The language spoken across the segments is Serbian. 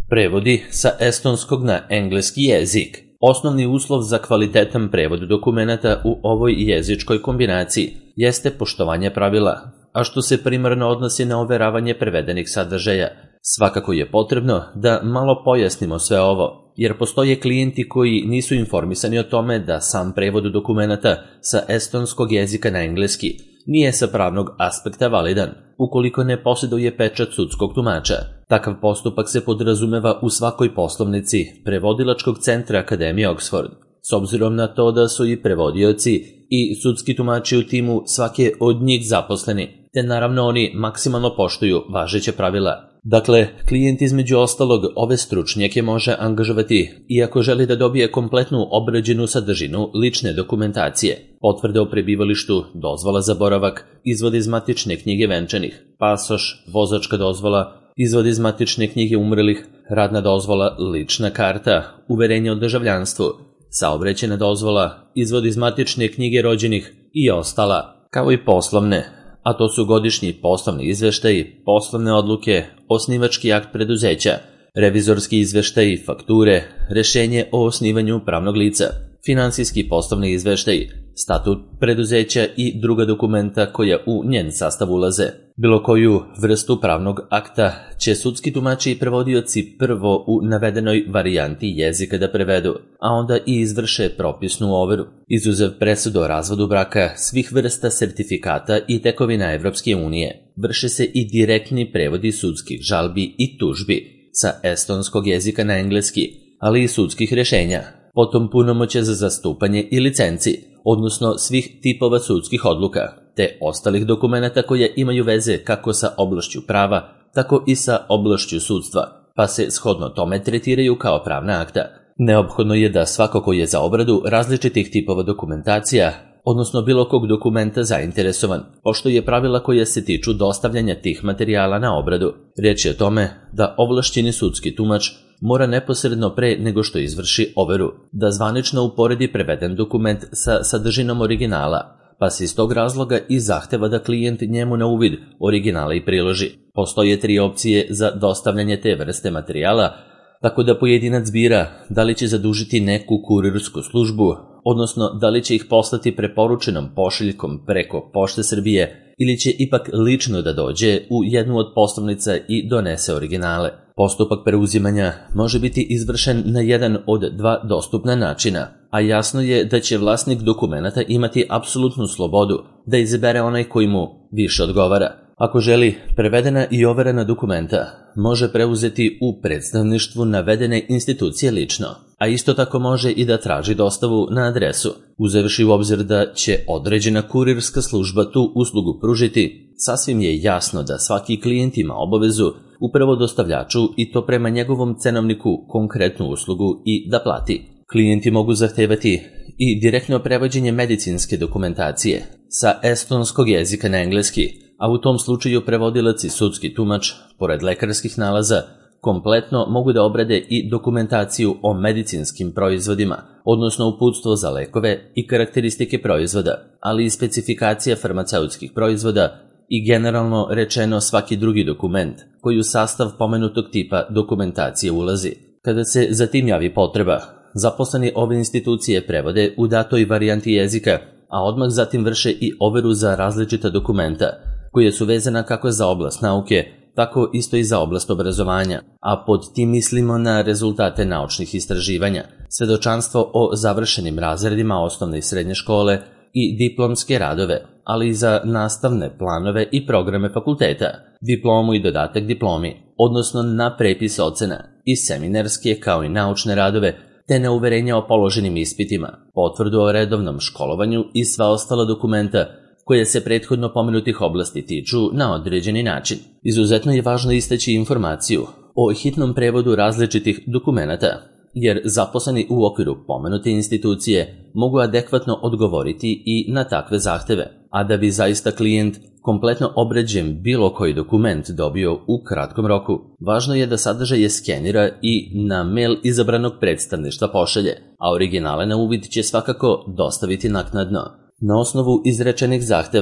Prevodi sa estonskog na engleski jezik. Osnovni uslov za kvalitetan prevod dokumenata u ovoj jezičkoj kombinaciji jeste poštovanje pravila, a što se primarno odnosi na overavanje prevedenih sadržaja. Svakako je potrebno da malo pojasnimo sve ovo, jer postoje klijenti koji nisu informisani o tome da sam prevod dokumenata sa estonskog jezika na engleski nije sa pravnog aspekta validan, ukoliko ne posjeduje pečat sudskog tumača. Takav postupak se podrazumeva u svakoj poslovnici prevodilačkog centra Akademije Oxford, s obzirom na to da su i prevodioci i sudski tumači u timu svake od njih zaposleni, te naravno oni maksimalno poštuju važeće pravila. Dakle, klijent između ostalog ove stručnjake može angažovati iako želi da dobije kompletnu obrađenu sadržinu lične dokumentacije, potvrde o prebivalištu, dozvola za boravak, izvod iz matične knjige venčanih, pasoš, vozačka dozvola, izvod iz matične knjige umrlih, radna dozvola, lična karta, uverenje o državljanstvu, saobraćajna dozvola, izvod iz matične knjige rođenih i ostala, kao i poslovne, a to su godišnji poslovni izveštaji, poslovne odluke, osnivački akt preduzeća, revizorski izveštaji, fakture, rešenje o osnivanju pravnog lica, finansijski poslovni izveštaji, statut preduzeća i druga dokumenta koja u njen sastav ulaze. Bilo koju vrstu pravnog akta će sudski tumači i prevodioci prvo u navedenoj varijanti jezika da prevedu, a onda i izvrše propisnu overu. Izuzev presudu o razvodu braka, svih vrsta sertifikata i tekovina Evropske unije, vrše se i direktni prevodi sudskih žalbi i tužbi sa estonskog jezika na engleski, ali i sudskih rešenja, potom punomoćja za zastupanje i licenci, odnosno svih tipova sudskih odluka, te ostalih dokumenata koje imaju veze kako sa oblašću prava, tako i sa oblašću sudstva, pa se shodno tome tretiraju kao pravna akta. Neophodno je da svako ko je za obradu različitih tipova dokumentacija, odnosno bilo kog dokumenta zainteresovan, poštuje pravila koja se tiču dostavljanja tih materijala na obradu. Riječ je o tome da ovlašćeni sudski tumač mora neposredno pre nego što izvrši overu da zvanično uporedi preveden dokument sa sadržinom originala, pa se iz tog razloga i zahteva da klijent njemu na uvid originala i priloži. Postoje 3 opcije za dostavljanje te vrste materijala, tako da pojedinac bira da li će zadužiti neku kurirsku službu, odnosno da li će ih poslati preporučenom pošiljkom preko Pošte Srbije ili će ipak lično da dođe u jednu od poslovnica i donese originale. Postupak preuzimanja može biti izvršen na jedan od 2 dostupna načina, a jasno je da će vlasnik dokumenata imati apsolutnu slobodu da izabere onaj koji mu više odgovara. Ako želi, prevedena i overena dokumenta može preuzeti u predstavništvu navedene institucije lično, a isto tako može i da traži dostavu na adresu. Uzevši u obzir da će određena kurirska služba tu uslugu pružiti, sasvim je jasno da svaki klijent ima obavezu upravo dostavljaču i to prema njegovom cenovniku konkretnu uslugu i da plati. Klijenti mogu zahtevati i direktno prevođenje medicinske dokumentacije sa estonskog jezika na engleski, a u tom slučaju prevodilac i sudski tumač, pored lekarskih nalaza, kompletno mogu da obrade i dokumentaciju o medicinskim proizvodima, odnosno uputstvo za lekove i karakteristike proizvoda, ali i specifikacija farmaceutskih proizvoda i generalno rečeno svaki drugi dokument koji u sastav pomenutog tipa dokumentacije ulazi. Kada se za tim javi potreba, zaposleni ove institucije prevode u datoj varijanti jezika, a odmah zatim vrše i overu za različita dokumenta, koje su vezana kako za oblast nauke, tako isto i za oblast obrazovanja, a pod tim mislimo na rezultate naučnih istraživanja, svedočanstvo o završenim razredima osnovne i srednje škole i diplomske radove, ali i za nastavne planove i programe fakulteta, diplomu i dodatak diplomi, odnosno na prepis ocena i seminarske kao i naučne radove, te na uverenja o položenim ispitima, potvrdu o redovnom školovanju i sva ostala dokumenta koje se prethodno pomenutih oblasti tiču na određeni način. Izuzetno je važno istaći informaciju o hitnom prevodu različitih dokumenata, jer zaposleni u okviru pomenute institucije mogu adekvatno odgovoriti i na takve zahteve, a da bi zaista klijent kompletno obrađen bilo koji dokument dobio u kratkom roku, važno je da sadržaje skenira i na mail izabranog predstavništva pošalje, a originale na uvid će svakako dostaviti naknadno. Na osnovu izrečenih zahteva,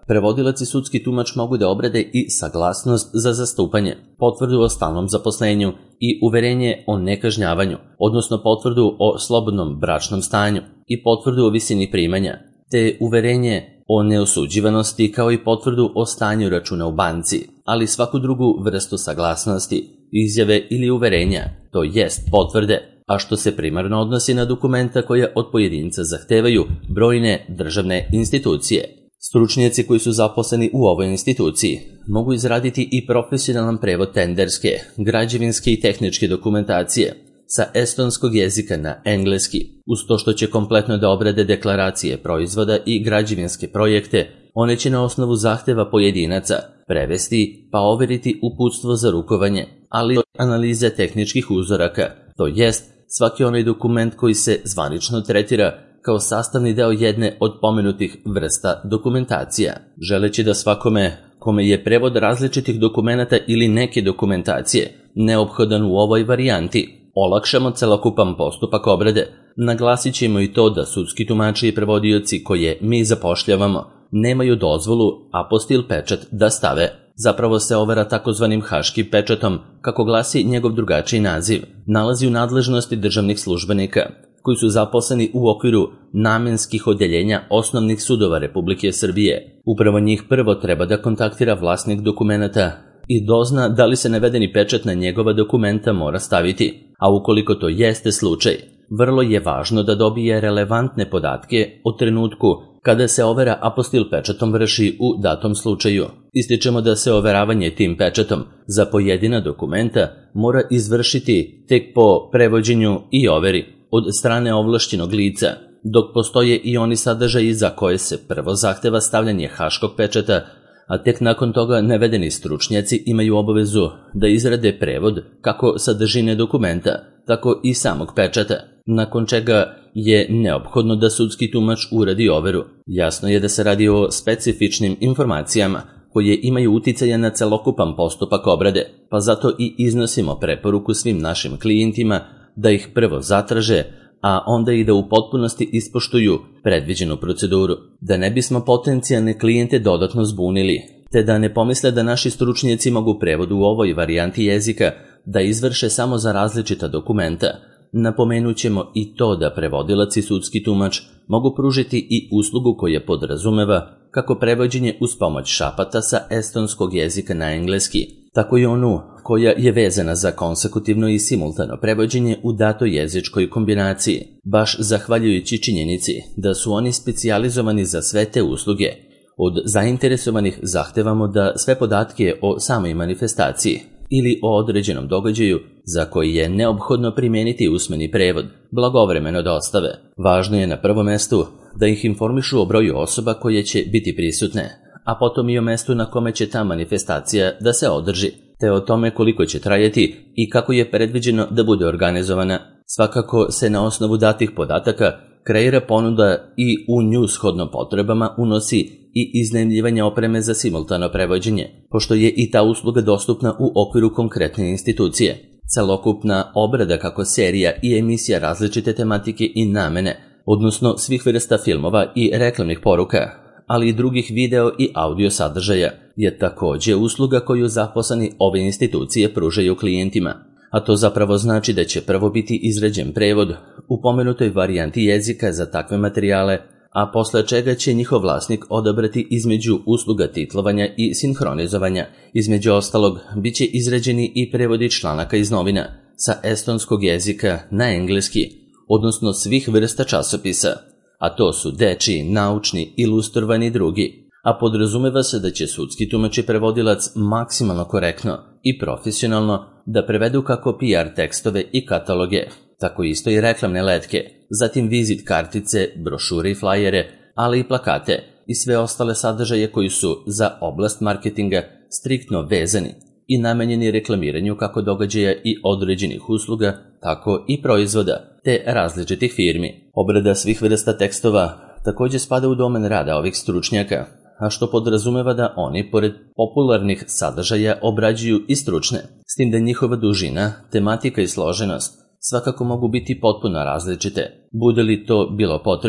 prevodilac i sudski tumač mogu da obrade i saglasnost za zastupanje, potvrdu o stalnom zaposlenju i uverenje o nekažnjavanju, odnosno potvrdu o slobodnom bračnom stanju i potvrdu o visini primanja, te uverenje o neosuđivanosti kao i potvrdu o stanju računa u banci, ali svaku drugu vrstu saglasnosti, izjave ili uverenja, to jest potvrde, a što se primarno odnosi na dokumenta koja od pojedinca zahtevaju brojne državne institucije. Stručnjaci koji su zaposleni u ovoj instituciji mogu izraditi i profesionalan prevod tenderske, građevinske i tehničke dokumentacije sa estonskog jezika na engleski, uz to što će kompletno da obrade deklaracije proizvoda i građevinske projekte. One će na osnovu zahteva pojedinaca prevesti pa overiti uputstvo za rukovanje, ali i analize tehničkih uzoraka, to jest svaki onaj dokument koji se zvanično tretira kao sastavni deo jedne od pomenutih vrsta dokumentacija, želeći da svakome kome je prevod različitih dokumenata ili neke dokumentacije neophodan u ovoj varijanti, olakšamo celokupan postupak obrade. Naglasit ćemo i to da sudski tumači i prevodioci koje mi zapošljavamo nemaju dozvolu apostil pečat da stave. Zapravo se overa takozvanim haškim pečatom, kako glasi njegov drugačiji naziv, nalazi u nadležnosti državnih službenika, koji su zaposleni u okviru namenskih odeljenja osnovnih sudova Republike Srbije. Upravo njih prvo treba da kontaktira vlasnik dokumenata i dozna da li se navedeni pečat na njegova dokumenta mora staviti, a ukoliko to jeste slučaj, vrlo je važno da dobije relevantne podatke o trenutku kada se overa apostil pečatom vrši u datom slučaju. Ističemo da se overavanje tim pečatom za pojedina dokumenta mora izvršiti tek po prevođenju i overi od strane ovlašćenog lica, dok postoje i oni sadržaji za koje se prvo zahteva stavljanje haškog pečata, a tek nakon toga navedeni stručnjaci imaju obavezu da izrade prevod kako sadržine dokumenta, tako i samog pečata, nakon čega je neophodno da sudski tumač uradi overu. Jasno je da se radi o specifičnim informacijama koje imaju uticaja na celokupan postupak obrade, pa zato i iznosimo preporuku svim našim klijentima da ih prvo zatraže, a onda i da u potpunosti ispoštuju predviđenu proceduru, da ne bismo potencijalne klijente dodatno zbunili, te da ne pomisle da naši stručnjaci mogu prevod u ovoj varijanti jezika da izvrše samo za različita dokumenta. Napomenut ćemo i to da prevodilac i sudski tumač mogu pružiti i uslugu koja podrazumeva kako prevođenje uz pomoć šapata sa estonskog jezika na engleski, tako i onu koja je vezana za konsekutivno i simultano prevođenje u datoj jezičkoj kombinaciji, baš zahvaljujući činjenici da su oni specijalizovani za sve te usluge. Od zainteresovanih zahtevamo da sve podatke o samoj manifestaciji ili o određenom događaju za koji je neophodno primijeniti usmeni prevod blagovremeno dostave. Važno je na prvom mestu da ih informišu o broju osoba koje će biti prisutne, a potom i o mestu na kome će ta manifestacija da se održi, te o tome koliko će trajati i kako je predviđeno da bude organizovana. Svakako se na osnovu datih podataka kreira ponuda i u nju shodno potrebama unosi i iznajmljivanje opreme za simultano prevođenje, pošto je i ta usluga dostupna u okviru konkretne institucije. Celokupna obrada kako serija i emisija različite tematike i namene, odnosno svih vrsta filmova i reklamnih poruka, ali i drugih video i audio sadržaja, je također usluga koju zaposleni ove institucije pružaju klijentima. A to zapravo znači da će prvo biti izrađen prevod u pomenutoj varijanti jezika za takve materijale, a posle čega će njihov vlasnik odabrati između usluga titlovanja i sinhronizovanja. Između ostalog, bit će izrađeni i prevodi članaka iz novina sa estonskog jezika na engleski, odnosno svih vrsta časopisa, a to su dečiji, naučni, ilustrovani i drugi. A podrazumeva se da će sudski tumač i prevodilac maksimalno korektno i profesionalno da prevedu kako PR tekstove i kataloge, tako isto i reklamne letke, zatim vizit kartice, brošure i flajere, ali i plakate i sve ostale sadržaje koji su za oblast marketinga striktno vezani i namenjeni reklamiranju kako događaja i određenih usluga, tako i proizvoda, te različitih firmi. Obrada svih vrsta tekstova također spada u domen rada ovih stručnjaka, a što podrazumeva da oni, pored popularnih sadržaja, obrađuju i stručne, s tim da njihova dužina, tematika i složenost svakako mogu biti potpuno različite. Bude li to bilo potrebno,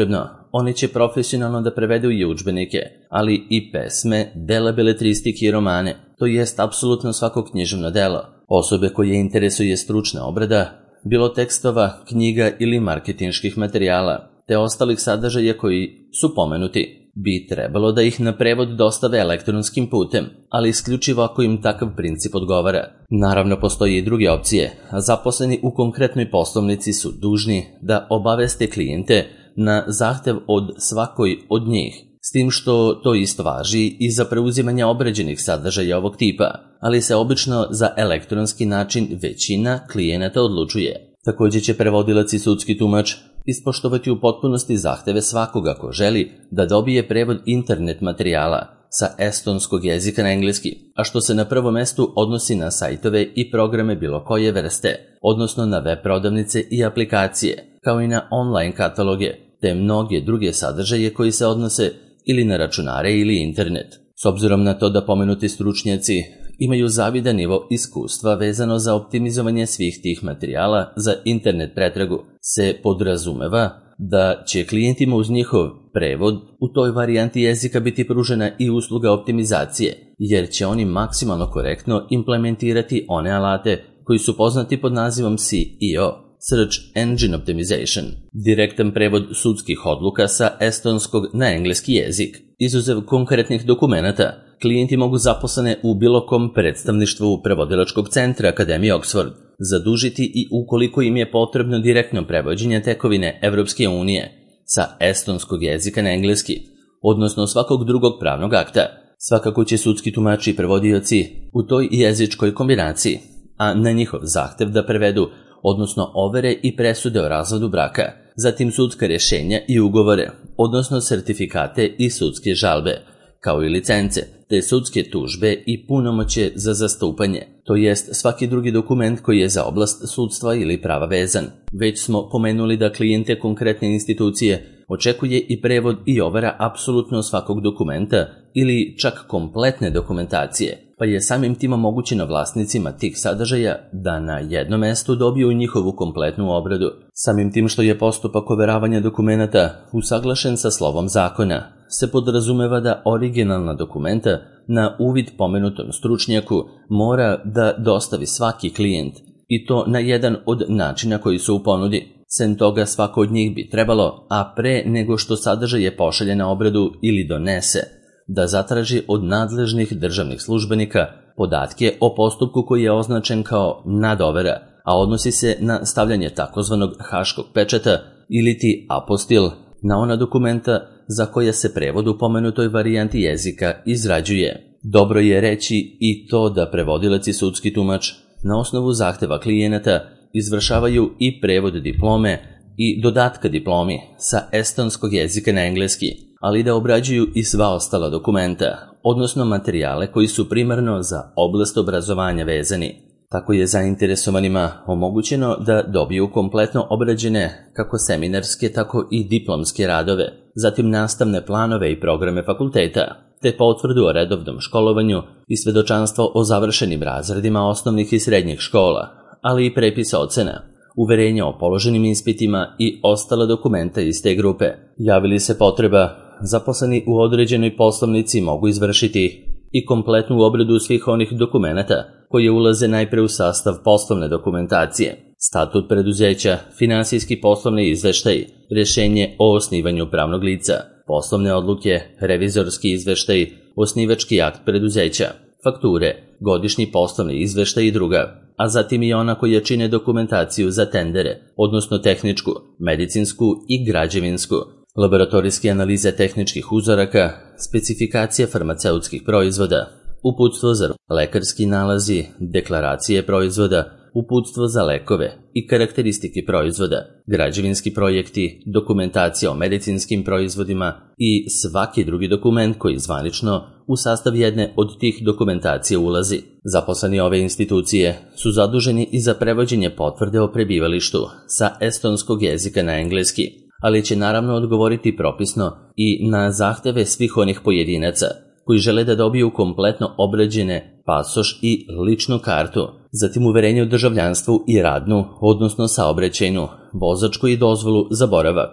oni će profesionalno da prevedu i udžbenike, ali i pesme, dela beletristike i romane, to jest apsolutno svako književno delo. Osobe koje interesuje stručna obrada, bilo tekstova, knjiga ili marketinških materijala, te ostalih sadržaja koji su pomenuti, bi trebalo da ih na prevod dostave elektronskim putem, ali isključivo ako im takav princip odgovara. Naravno, postoje i druge opcije, a zaposleni u konkretnoj poslovnici su dužni da obaveste klijente na zahtev od svakoj od njih, s tim što to isto važi i za preuzimanje obrađenih sadržaja ovog tipa, ali se obično za elektronski način većina klijenata odlučuje. Također će prevodilac i sudski tumač ispoštovati u potpunosti zahteve svakoga ko želi da dobije prevod internet materijala sa estonskog jezika na engleski, a što se na prvom mestu odnosi na sajtove i programe bilo koje vrste, odnosno na web prodavnice i aplikacije, kao i na online kataloge, te mnoge druge sadržaje koji se odnose ili na računare ili internet. S obzirom na to da pomenuti stručnjaci imaju zavidan nivo iskustva vezano za optimizovanje svih tih materijala za internet pretragu, se podrazumeva da će klijentima uz njihov prevod u toj varijanti jezika biti pružena i usluga optimizacije, jer će oni maksimalno korektno implementirati one alate koji su poznati pod nazivom SEO, Search Engine Optimization, direktan prevod sudskih odluka sa estonskog na engleski jezik. Izuzev konkretnih dokumenata, klijenti mogu zaposlene u bilo kom predstavništvu prevodilačkog centra Akademije Oxford zadužiti i ukoliko im je potrebno direktno prevođenje tekovine Evropske unije sa estonskog jezika na engleski, odnosno svakog drugog pravnog akta. Svakako će sudski tumači i prevodioci u toj jezičkoj kombinaciji, a na njihov zahtev da prevedu, odnosno overe i presude o razvodu braka, zatim sudska rješenja i ugovore, odnosno sertifikate i sudske žalbe, kao i licence, te sudske tužbe i punomoćje za zastupanje, to jest svaki drugi dokument koji je za oblast sudstva ili prava vezan. Već smo pomenuli da klijente konkretne institucije očekuje i prevod i overa apsolutno svakog dokumenta ili čak kompletne dokumentacije, pa je samim tim omogućeno vlasnicima tih sadržaja da na jednom mestu dobiju njihovu kompletnu obradu. Samim tim što je postupak overavanja dokumenata usaglašen sa slovom zakona, se podrazumeva da originalna dokumenta na uvid pomenutom stručnjaku mora da dostavi svaki klijent, i to na jedan od načina koji su u ponudi. Sem toga, svako od njih bi trebalo, a pre nego što sadržaje pošalje na obradu ili donese, da zatraži od nadležnih državnih službenika podatke o postupku koji je označen kao nadovera, a odnosi se na stavljanje takozvanog haškog pečata ili ti apostil na ona dokumenta za koje se prevod u pomenutoj varijanti jezika izrađuje. Dobro je reći i to da prevodilac i sudski tumač na osnovu zahteva klijenata izvršavaju i prevod diplome i dodatka diplomi sa estonskog jezika na engleski, ali da obrađuju i sva ostala dokumenta, odnosno materijale koji su primarno za oblast obrazovanja vezani. Tako je zainteresovanima omogućeno da dobiju kompletno obrađene kako seminarske, tako i diplomske radove, zatim nastavne planove i programe fakulteta, te potvrdu o redovnom školovanju i svedočanstvo o završenim razredima osnovnih i srednjih škola, ali i prepis ocena, uverenja o položenim ispitima i ostala dokumenta iz te grupe. Javili se potreba, zaposleni u određenoj poslovnici mogu izvršiti i kompletnu obradu svih onih dokumenata koje ulaze najpre u sastav poslovne dokumentacije, statut preduzeća, finansijski poslovni izveštaj, rješenje o osnivanju pravnog lica, poslovne odluke, revizorski izveštaj, osnivački akt preduzeća, fakture, godišnji poslovni izveštaj i druga, a zatim i ona koja čine dokumentaciju za tendere, odnosno tehničku, medicinsku i građevinsku, laboratorijske analize tehničkih uzoraka, specifikacije farmaceutskih proizvoda, uputstvo za lekarski nalazi, deklaracije proizvoda, uputstvo za lekove i karakteristike proizvoda, građevinski projekti, dokumentacija o medicinskim proizvodima i svaki drugi dokument koji zvanično u sastav jedne od tih dokumentacija ulazi. Zaposleni ove institucije su zaduženi i za prevođenje potvrde o prebivalištu sa estonskog jezika na engleski, ali će naravno odgovoriti propisno i na zahteve svih onih pojedinaca koji žele da dobiju kompletno obrađene pasoš i ličnu kartu, zatim uverenje o državljanstvu i radnu, odnosno saobraćajnu, vozačku i dozvolu za boravak,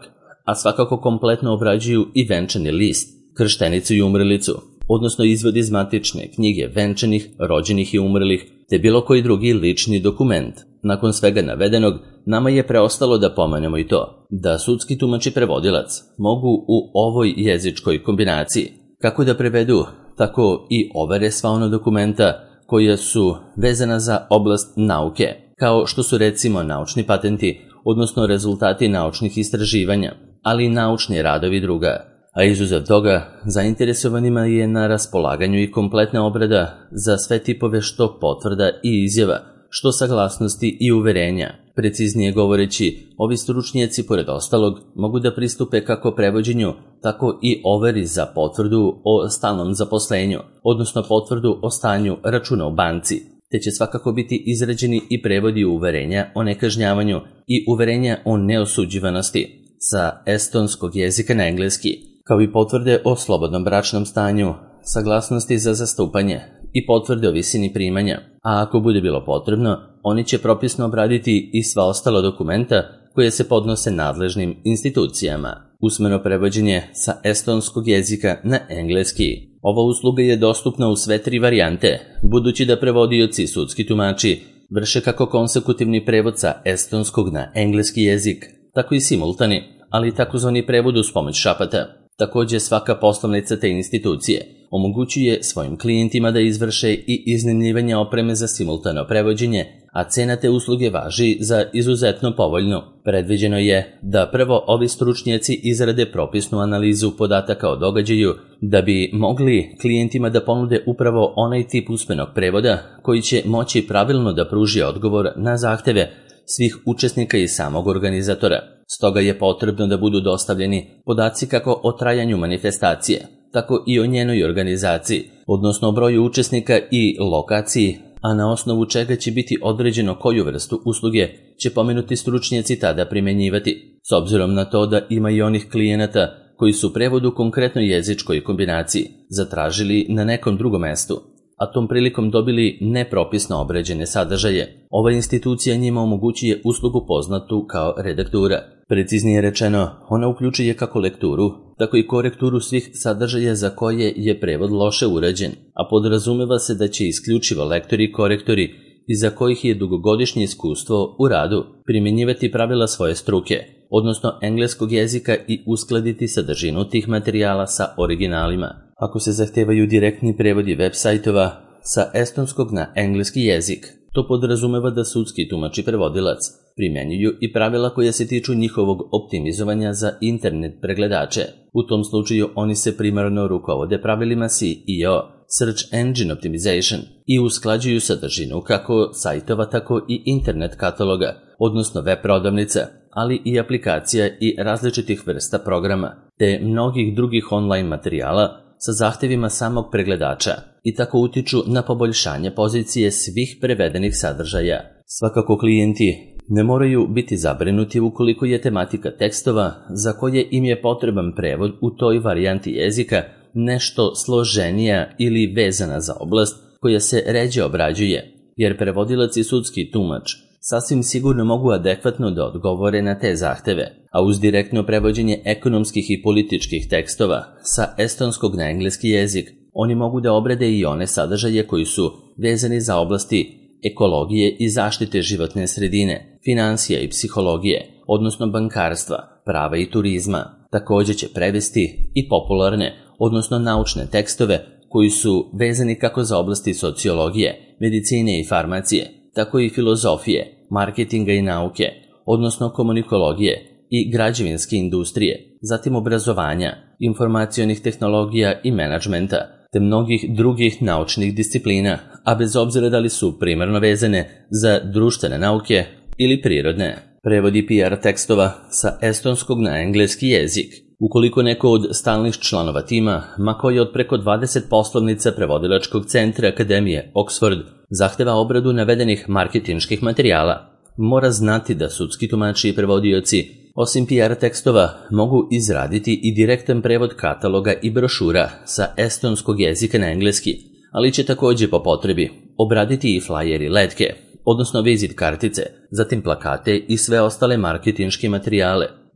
a svakako kompletno obrađuju i venčani list, krštenicu i umrlicu, odnosno izvod iz matične knjige venčanih, rođenih i umrlih, te bilo koji drugi lični dokument. Nakon svega navedenog, nama je preostalo da pomenemo i to, da sudski tumač i prevodilac mogu u ovoj jezičkoj kombinaciji kako da prevedu, tako i overe sva ona dokumenta koja su vezana za oblast nauke, kao što su recimo naučni patenti, odnosno rezultati naučnih istraživanja, ali i naučni radovi druga. A izuzev toga, zainteresovanima je na raspolaganju i kompletna obrada za sve tipove što potvrda i izjava, što saglasnosti i uverenja. Preciznije govoreći, ovi stručnjaci, pored ostalog, mogu da pristupe kako prevođenju, tako i overi za potvrdu o stalnom zaposlenju, odnosno potvrdu o stanju računa u banci, te će svakako biti izrađeni i prevodi uverenja o nekažnjavanju i uverenja o neosuđivanosti sa estonskog jezika na engleski, kao i potvrde o slobodnom bračnom stanju, saglasnosti za zastupanje i potvrde o visini primanja, a ako bude bilo potrebno, oni će propisno obraditi i sva ostala dokumenta koje se podnose nadležnim institucijama. Usmeno prevođenje sa estonskog jezika na engleski. Ova usluga je dostupna u sve 3 varijante, budući da prevodioci i sudski tumači vrše kako konsekutivni prevod sa estonskog na engleski jezik, tako i simultani, ali i takozvani prevod uz pomoć šapata. Takođe, svaka poslovnica te institucije omogućuje svojim klijentima da izvrše i iznajmljivanje opreme za simultano prevođenje, a cena te usluge važi za izuzetno povoljnu. Predviđeno je da prvo ovi stručnjaci izrade propisnu analizu podataka o događaju da bi mogli klijentima da ponude upravo onaj tip usmenog prevoda koji će moći pravilno da pruži odgovor na zahteve svih učesnika i samog organizatora. Stoga je potrebno da budu dostavljeni podaci kako o trajanju manifestacije, tako i o njenoj organizaciji, odnosno broju učesnika i lokaciji, a na osnovu čega će biti određeno koju vrstu usluge će pomenuti stručnjaci tada primenjivati, s obzirom na to da ima i onih klijenata koji su prevod u konkretnoj jezičkoj kombinaciji zatražili na nekom drugom mestu, a tom prilikom dobili nepropisno obrađene sadržaje. Ova institucija njima omogućuje uslugu poznatu kao redaktura. Preciznije rečeno, ona uključuje kako lekturu, tako i korekturu svih sadržaja za koje je prevod loše urađen, a podrazumeva se da će isključivo lektori i korektori iza kojih je dugogodišnje iskustvo u radu primjenjivati pravila svoje struke, odnosno engleskog jezika i uskladiti sadržinu tih materijala sa originalima. Ako se zahtevaju direktni prevodi web sajtova sa estonskog na engleski jezik, to podrazumeva da sudski tumač i prevodilac primjenjuju i pravila koja se tiču njihovog optimizovanja za internet pregledače. U tom slučaju oni se primarno rukovode pravilima SEO, Search Engine Optimization, i usklađuju sadržinu kako sajtova, tako i internet kataloga, odnosno web prodavnica, ali i aplikacija i različitih vrsta programa, te mnogih drugih online materijala sa zahtevima samog pregledača i tako utiču na poboljšanje pozicije svih prevedenih sadržaja. Svakako klijenti ne moraju biti zabrinuti ukoliko je tematika tekstova za koje im je potreban prevod u toj varijanti jezika nešto složenija ili vezana za oblast koja se ređe obrađuje, jer prevodilac i sudski tumač sasvim sigurno mogu adekvatno da odgovore na te zahteve, a uz direktno prevođenje ekonomskih i političkih tekstova sa estonskog na engleski jezik, oni mogu da obrade i one sadržaje koji su vezani za oblasti ekologije i zaštite životne sredine, finansija i psihologije, odnosno bankarstva, prava i turizma. Također će prevesti i popularne, odnosno naučne tekstove koji su vezani kako za oblasti sociologije, medicine i farmacije, tako i filozofije, marketinga i nauke, odnosno komunikologije i građevinske industrije, zatim obrazovanja, informacionih tehnologija i menadžmenta, te mnogih drugih naučnih disciplina, a bez obzira da li su primarno vezane za društvene nauke ili prirodne. Prevodi PR tekstova sa estonskog na engleski jezik. Ukoliko neko od stalnih članova tima, ma koji od preko 20 poslovnica prevodilačkog centra Akademije Oxford, zahteva obradu navedenih marketinških materijala, mora znati da sudski tumači i prevodioci, osim PR tekstova, mogu izraditi i direktan prevod kataloga i brošura sa estonskog jezika na engleski, ali će također po potrebi obraditi i flyer i letke, odnosno vizit kartice, zatim plakate i sve ostale marketinške materijale.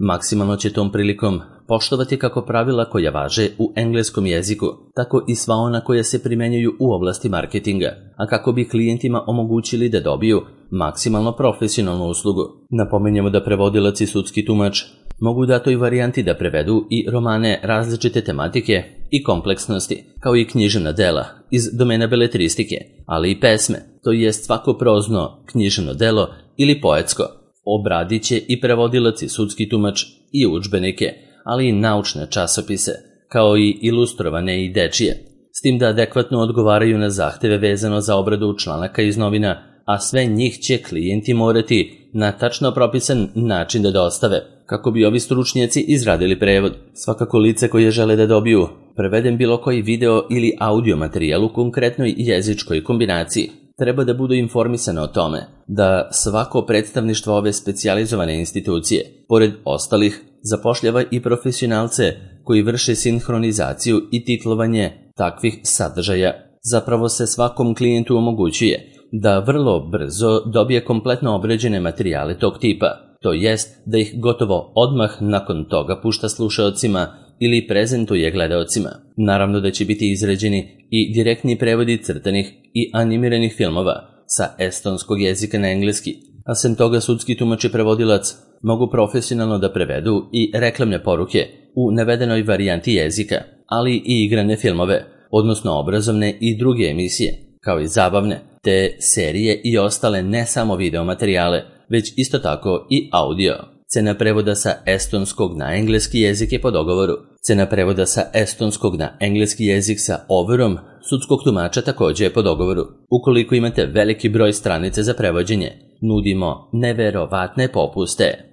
Maksimalno će tom prilikom poštovati kako pravila koja važe u engleskom jeziku, tako i sva ona koja se primenjuju u oblasti marketinga, a kako bi klijentima omogućili da dobiju maksimalno profesionalnu uslugu. Napominjemo da prevodilac i sudski tumač mogu u datoj varijanti da prevedu i romane različite tematike i kompleksnosti, kao i književna dela iz domena beletristike, ali i pesme, to jest svako prozno književno delo ili poetsko. Obradit će i prevodilac i sudski tumač i udžbenike, ali i naučne časopise, kao i ilustrovane i dečije, s tim da adekvatno odgovaraju na zahteve vezano za obradu članaka iz novina, a sve njih će klijenti morati na tačno propisan način da dostave, kako bi ovi stručnjaci izradili prevod. Svakako lice koje žele da dobiju preveden bilo koji video ili audio materijal u konkretnoj jezičkoj kombinaciji, treba da budu informisane o tome da svako predstavništvo ove specijalizovane institucije, pored ostalih, zapošljava i profesionalce koji vrše sinhronizaciju i titlovanje takvih sadržaja. Zapravo se svakom klijentu omogućuje da vrlo brzo dobije kompletno obrađene materijale tog tipa, to jest da ih gotovo odmah nakon toga pušta slušaocima ili prezentuje gledaocima. Naravno da će biti izrađeni i direktni prevodi crtanih i animiranih filmova sa estonskog jezika na engleski, a sem toga sudski tumač i prevodilac mogu profesionalno da prevedu i reklamne poruke u navedenoj varijanti jezika, ali i igrane filmove, odnosno obrazovne i druge emisije, kao i zabavne, te serije i ostale ne samo video materijale, već isto tako i audio. Cena prevoda sa estonskog na engleski jezik je po dogovoru. Cena prevoda sa estonskog na engleski jezik sa overom sudskog tumača također je po dogovoru. Ukoliko imate veliki broj stranice za prevođenje, nudimo neverovatne popuste.